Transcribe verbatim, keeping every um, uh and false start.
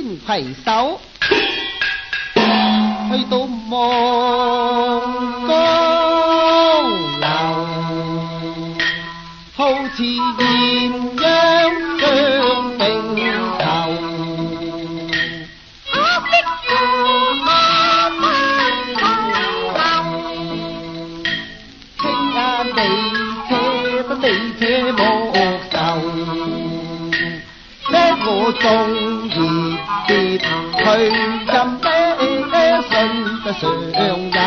肩携手，去到望江流，好似艳阳相并頭。傾下你車不你車莫愁，咩我縱熱別去任咩信不上人。